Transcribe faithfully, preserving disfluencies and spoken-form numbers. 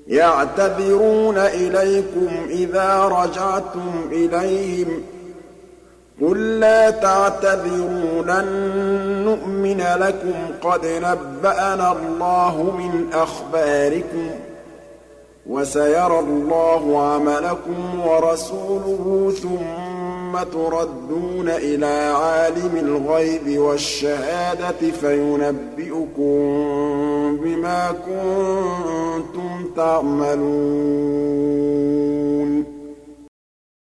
يَعْتَذِرُونَ إِلَيْكُمْ إِذَا رَجَعْتُمْ إِلَيْهِمْ ۚ قُل لَّا تَعْتَذِرُوا لَن نُّؤْمِنَ لَكُمْ قَدْ نَبَّأَنَا اللَّهُ مِنْ أَخْبَارِكُمْ ۚ وَسَيَرَى اللَّهُ عَمَلَكُمْ وَرَسُولُهُ ثُمَّ تُرَدُّونَ إِلَىٰ عَالِمِ الْغَيْبِ وَالشَّهَادَةِ فَيُنَبِّئُكُم بِمَا كُنتُمْ تَعْمَلُونَ